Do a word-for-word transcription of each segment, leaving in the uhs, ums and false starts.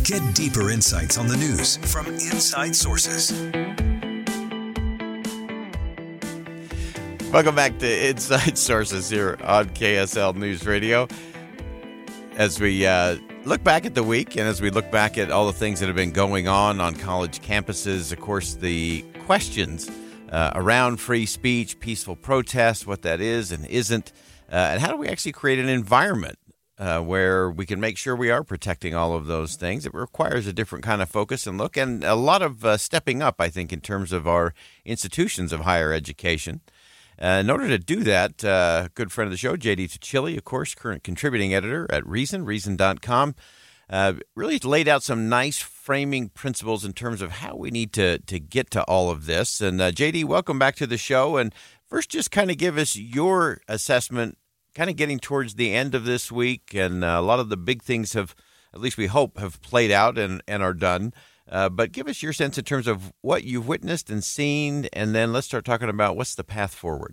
Get deeper insights on the news from inside sources. Welcome back to Inside Sources here on K S L News Radio. As we uh, look back at the week and as we look back at all the things that have been going on on college campuses, of course, the questions uh, around free speech, peaceful protest, what that is and isn't, uh, and how do we actually create an environment uh, where we can make sure we are protecting all of those things. It requires a different kind of focus and look, and a lot of uh, stepping up, I think, in terms of our institutions of higher education. Uh, in order to do that, uh, a good friend of the show, J D Tuccille, of course, current contributing editor at Reason, reason dot com, uh, really laid out some nice framing principles in terms of how we need to to get to all of this. And uh, J D, welcome back to the show. And first, just kind of give us your assessment, kind of getting towards the end of this week. And uh, a lot of the big things have, at least we hope, have played out and, and are done. Uh, but give us your sense in terms of what you've witnessed and seen, and then let's start talking about what's the path forward.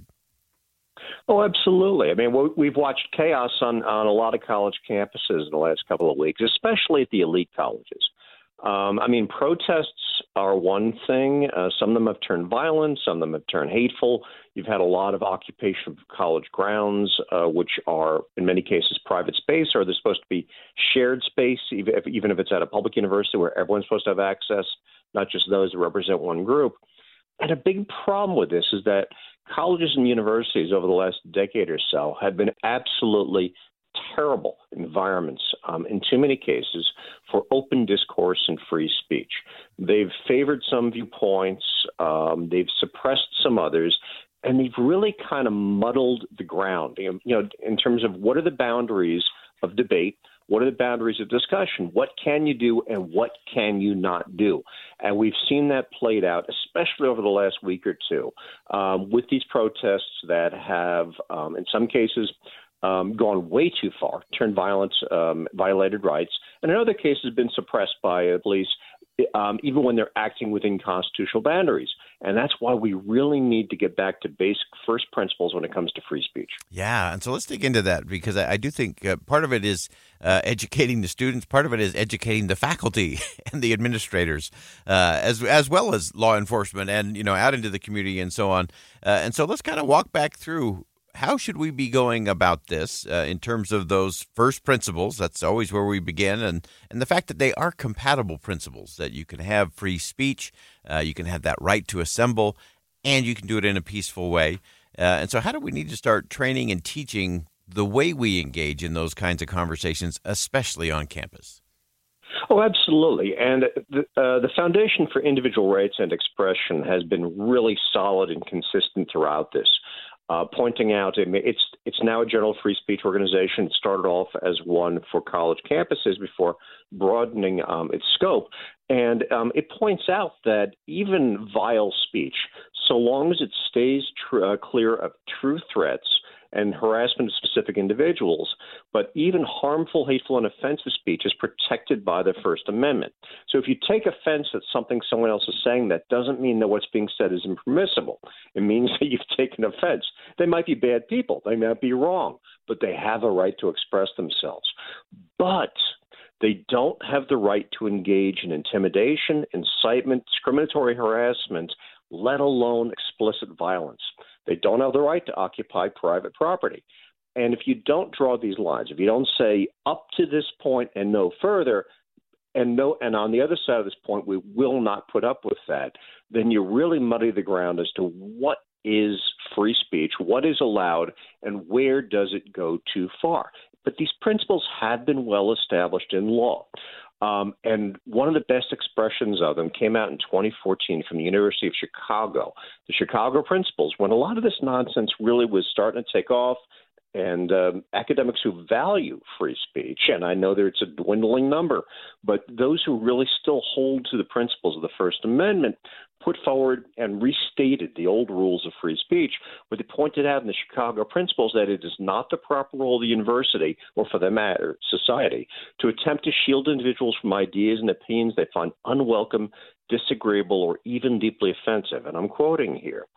Oh, absolutely. I mean, we've watched chaos on, on a lot of college campuses in the last couple of weeks, especially at the elite colleges. Um, I mean, protests are one thing. Uh, some of them have turned violent. Some of them have turned hateful. You've had a lot of occupation of college grounds, uh, which are, in many cases, private space, or they're supposed to be shared space, even if, even if it's at a public university where everyone's supposed to have access, not just those who represent one group. And a big problem with this is that colleges and universities over the last decade or so have been absolutely terrible environments um, in too many cases for open discourse and free speech. They've favored some viewpoints, um, they've suppressed some others, and they've really kind of muddled the ground, you know, in terms of what are the boundaries of debate, what are the boundaries of discussion, what can you do and what can you not do. And we've seen that played out, especially over the last week or two, um, with these protests that have, um, in some cases, Um, gone way too far, turned violent, um, violated rights, and in other cases been suppressed by uh, police, um, even when they're acting within constitutional boundaries. And that's why we really need to get back to basic first principles when it comes to free speech. Yeah, and so let's dig into that, because I, I do think uh, part of it is uh, educating the students, part of it is educating the faculty and the administrators, uh, as as well as law enforcement and, you know, out into the community and so on. Uh, and so let's kind of walk back through. How should we be going about this uh, in terms of those first principles? That's always where we begin. And, and the fact that they are compatible principles, that you can have free speech, uh, you can have that right to assemble, and you can do it in a peaceful way. Uh, and so how do we need to start training and teaching the way we engage in those kinds of conversations, especially on campus? Oh, absolutely. And the, uh, the Foundation for Individual Rights and Expression has been really solid and consistent throughout this. Uh, pointing out it's it's now a general free speech organization. It started off as one for college campuses before broadening um, its scope. And um, it points out that even vile speech, so long as it stays tr- uh, clear of true threats and harassment of specific individuals, but even harmful, hateful, and offensive speech is protected by the First Amendment. So if you take offense at something someone else is saying, that doesn't mean that what's being said is impermissible. It means that you've taken offense. They might be bad people. They might be wrong, but they have a right to express themselves. But they don't have the right to engage in intimidation, incitement, discriminatory harassment, let alone explicit violence. They don't have the right to occupy private property. And if you don't draw these lines, if you don't say up to this point and no further, and no, and on the other side of this point, we will not put up with that, then you really muddy the ground as to what is free speech, what is allowed, and where does it go too far. But these principles have been well established in law. Um, and one of the best expressions of them came out in twenty fourteen from the University of Chicago, the Chicago Principles, when a lot of this nonsense really was starting to take off. And um, academics who value free speech, and I know that it's a dwindling number, but those who really still hold to the principles of the First Amendment put forward and restated the old rules of free speech, where they pointed out in the Chicago Principles that it is not the proper role of the university, or for that matter, society, to attempt to shield individuals from ideas and opinions they find unwelcome, disagreeable, or even deeply offensive. And I'm quoting here.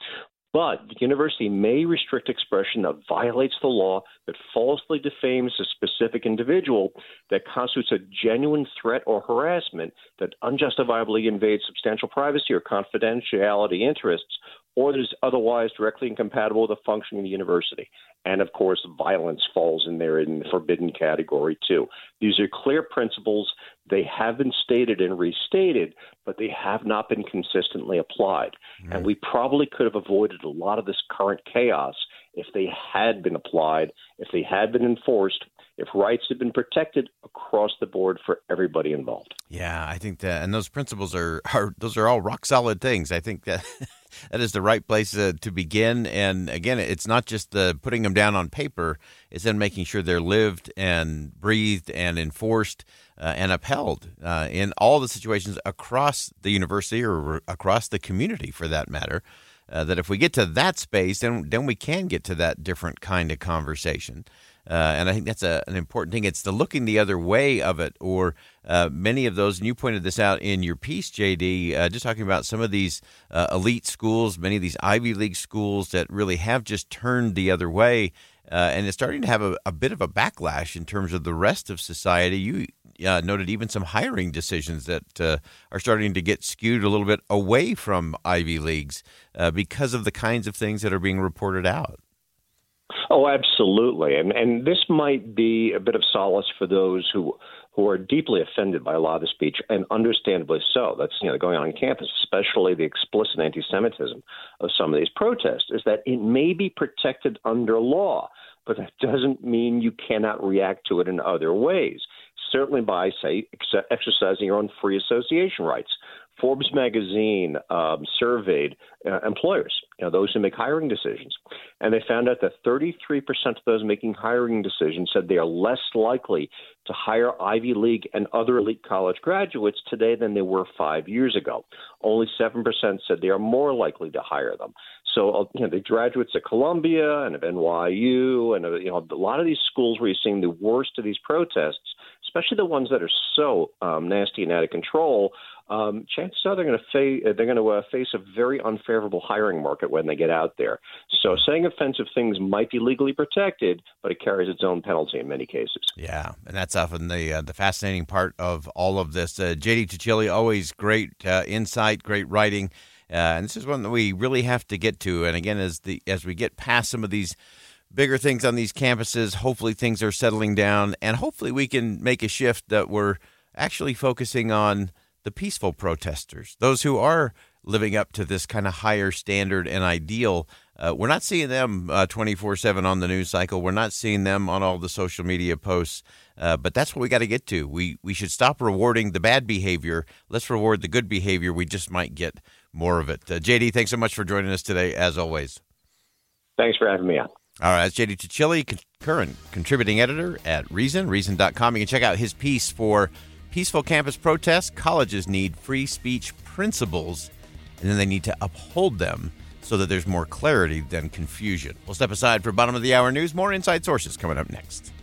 But the university may restrict expression that violates the law, that falsely defames a specific individual, that constitutes a genuine threat or harassment, that unjustifiably invades substantial privacy or confidentiality interests, or that is otherwise directly incompatible with the functioning of the university. And, of course, violence falls in there in the forbidden category, too. These are clear principles. They have been stated and restated, but they have not been consistently applied. Mm. And we probably could have avoided a lot of this current chaos if they had been applied, if they had been enforced, if rights had been protected across the board for everybody involved. Yeah, I think that, and those principles are, are those are all rock solid things. I think that that is the right place uh, to begin. And again, it's not just the putting them down on paper; it's then making sure they're lived and breathed and enforced uh, and upheld uh, in all the situations across the university or across the community, for that matter. Uh, that if we get to that space, then then we can get to that different kind of conversation. Uh, and I think that's a, an important thing. It's the looking the other way of it, or uh, many of those, and you pointed this out in your piece, J D, uh, just talking about some of these uh, elite schools, many of these Ivy League schools that really have just turned the other way, uh, and it's starting to have a, a bit of a backlash in terms of the rest of society. You uh, noted even some hiring decisions that uh, are starting to get skewed a little bit away from Ivy Leagues uh, because of the kinds of things that are being reported out. Oh, absolutely. And and this might be a bit of solace for those who who are deeply offended by a lot of the speech, and understandably so. That's, you know, going on campus, especially the explicit anti-Semitism of some of these protests, is that it may be protected under law, but that doesn't mean you cannot react to it in other ways, certainly by, say, ex- exercising your own free association rights. Forbes magazine um, surveyed uh, employers, you know, those who make hiring decisions, and they found out that thirty-three percent of those making hiring decisions said they are less likely to hire Ivy League and other elite college graduates today than they were five years ago. Only seven percent said they are more likely to hire them. So, you know, the graduates at Columbia and of N Y U and, you know, a lot of these schools where you're seeing the worst of these protests, especially the ones that are so um, nasty and out of control, um, chances are they're going to fa- they're going to uh, face a very unfavorable hiring market when they get out there. So saying offensive things might be legally protected, but it carries its own penalty in many cases. Yeah, and that's often the uh, the fascinating part of all of this. Uh, J D Tuccille, always great uh, insight, great writing. Uh, and this is one that we really have to get to. And again, as the as we get past some of these bigger things on these campuses, hopefully things are settling down, and hopefully we can make a shift that we're actually focusing on the peaceful protesters, those who are living up to this kind of higher standard and ideal. Uh, we're not seeing them uh, twenty-four seven on the news cycle. We're not seeing them on all the social media posts. Uh, but that's what we got to get to. We we should stop rewarding the bad behavior. Let's reward the good behavior. We just might get more of it. Uh, J D, thanks so much for joining us today, as always. Thanks for having me on. All right, that's J D Tuccille, current contributing editor at Reason, reason dot com. You can check out his piece for Peaceful Campus Protests. Colleges need free speech principles, and then they need to uphold them so that there's more clarity than confusion. We'll step aside for bottom of the hour news. More Inside Sources coming up next.